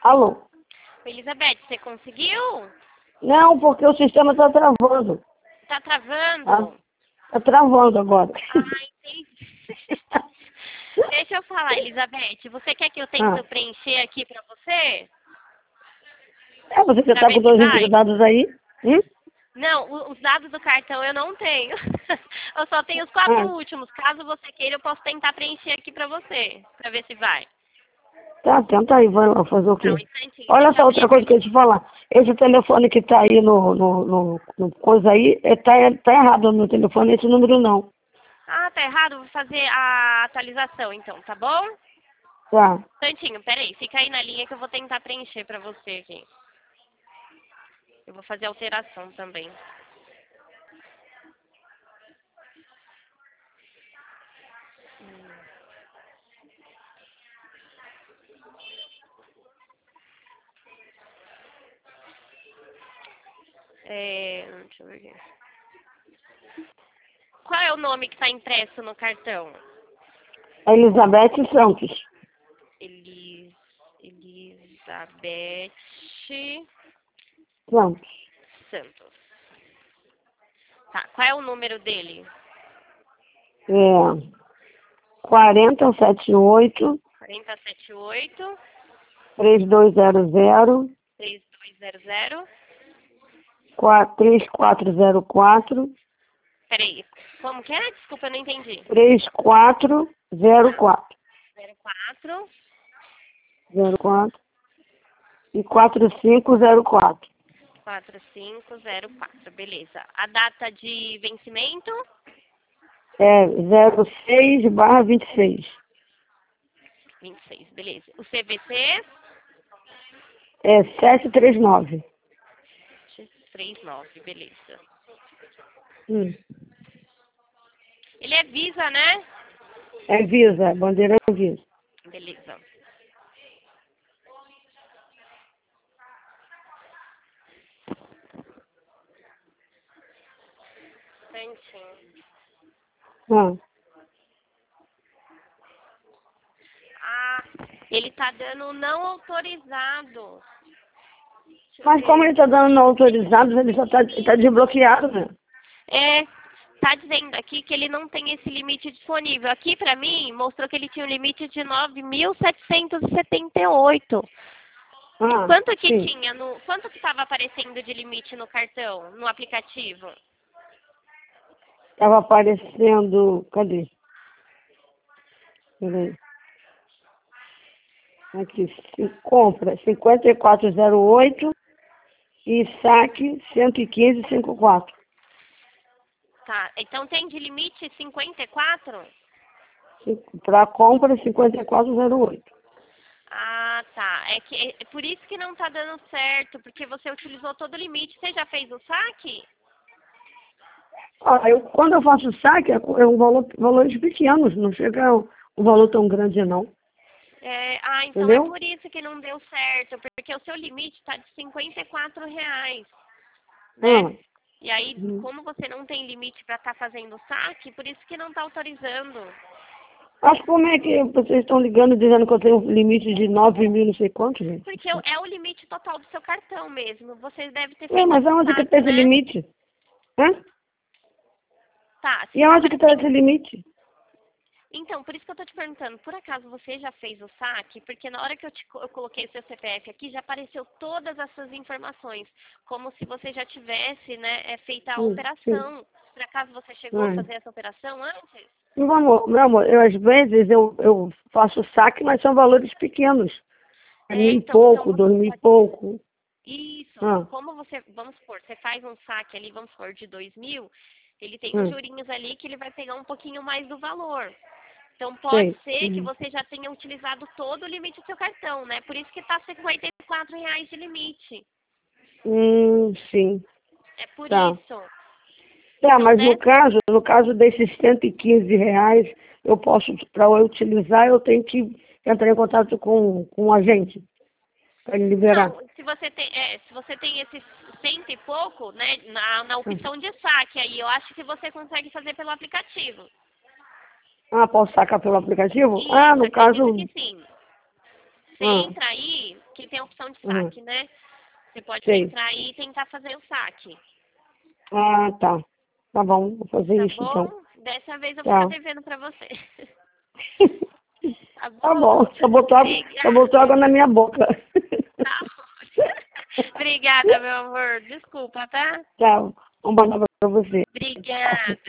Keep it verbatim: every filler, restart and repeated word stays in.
Alô? Elizabeth, você conseguiu? Não, porque o sistema está travando. Tá travando? Está ah, travando agora. Ah, entendi. Deixa eu falar, Elizabeth. Você quer que eu tente ah. preencher aqui pra você? É, você já está com dois dados aí? Hum? Não, o- os dados do cartão eu não tenho. Eu só tenho os quatro Ah. últimos. Caso você queira, eu posso tentar preencher aqui pra você. Pra ver se vai. Tá, tenta aí, vai lá fazer o quê? Não, um instantinho. Olha Deixa eu só, abrir outra coisa aqui. que eu ia te falar. Esse telefone que está aí no, no, no, no coisa aí, é, tá, tá errado no telefone, esse número não. Ah, tá errado. Vou fazer a atualização, então, tá bom? Tá. Instantinho, peraí. Fica aí na linha que eu vou tentar preencher pra você aqui. Eu vou fazer alteração também. É, deixa eu ver aqui. Qual é o nome que está impresso no cartão? Elizabeth Santos. Elis, Elizabeth Santos. Santos. Tá, qual é o número dele? É. quarenta setenta e oito, quarenta setenta e oito, três dois zero zero, três dois zero zero. três quatro zero quatro, Peraí, como que é? Desculpa, eu não entendi. três quatro zero quatro. zero quatro. zero quatro e quatro cinco zero quatro. quatro cinco zero quatro, beleza. A data de vencimento? É zero seis barra vinte e seis. vinte e seis, beleza. O C V C? É sete três nove. trinta e nove, beleza. Hum. Ele é Visa, né? É Visa, bandeira é Visa. Beleza. Certinho. Ah. Ah, ele tá dando não autorizado. Deixa eu Mas como ver. ele está dando não autorizados, ele já está tá desbloqueado, né? É, tá dizendo aqui que ele não tem esse limite disponível. Aqui pra mim mostrou que ele tinha um limite de nove mil setecentos e setenta e oito. Ah, Quanto que sim. tinha no, quanto que estava aparecendo de limite no cartão, no aplicativo? Estava aparecendo. Cadê? Peraí. Aqui, ci- compra cinquenta e quatro zero oito e saque cento e quinze cinquenta e quatro. Tá, então tem de limite cinquenta e quatro? Para compra cinquenta e quatro zero oito. Ah, tá. É que é por isso que não tá dando certo, porque você utilizou todo o limite. Você já fez o saque? Ah, eu, quando eu faço saque, é com- é um valor, valores pequenos, não chega a um, um valor tão grande, não. É, ah, então é Entendeu? por isso que não deu certo, porque o seu limite está de cinquenta e quatro reais, né? Ah, E aí, uhum. como você não tem limite para estar fazendo saque, por isso que não está autorizando. Mas como é que vocês estão ligando dizendo que eu tenho um limite de nove mil não sei quanto, gente? Porque é o limite total do seu cartão mesmo. Você deve ter Ué, feito mas esse aonde que saque, está esse né? limite? Hã? Tá, E se tá aonde que está aparecendo. esse limite? Então, por isso que eu tô te perguntando, por acaso você já fez o saque? Porque na hora que eu, te, co- eu coloquei o seu C P F aqui, já apareceu todas as suas informações, como se você já tivesse, né, é, feito a Hum, sim. operação. Por acaso você chegou a Ah. fazer essa operação antes? Meu amor, meu amor, eu, às vezes eu, eu faço saque, mas são valores pequenos. É É, mil e então, então pouco, você dois mil e pode. pouco. Isso, Ah, como você, vamos supor, você faz um saque ali, vamos supor, de dois mil, ele tem uns hum, jurinhos ali que ele vai pegar um pouquinho mais do valor. Então pode sei. ser que Uhum. você já tenha utilizado todo o limite do seu cartão, né? Por isso que está cinquenta e quatro reais de limite. Hum, sim, É por tá. isso. Tá, Então, mas no né? caso, no caso desses cento e quinze reais, eu posso, para eu utilizar, eu tenho que entrar em contato com, com o agente para ele liberar. Não, se você tem, é, se você tem esses cento e pouco, né, na, na Hum. opção de saque aí, eu acho que você consegue fazer pelo aplicativo. Ah, posso sacar pelo aplicativo? Ah, Isso, no acredito caso. que sim. Você Ah, entra aí, que tem a opção de Uhum. saque, né? Você pode Sei. entrar aí e tentar fazer o saque. Ah, tá. Tá bom, vou fazer Tá isso bom? então. Dessa vez eu vou Tá. ficar devendo pra você. Tá Tá bom? bom, só botou água, só botou Obrigada. água na minha boca. Tá ótimo. Obrigada, meu amor. Desculpa, tá? Tchau. Um bom dia pra você. Obrigada.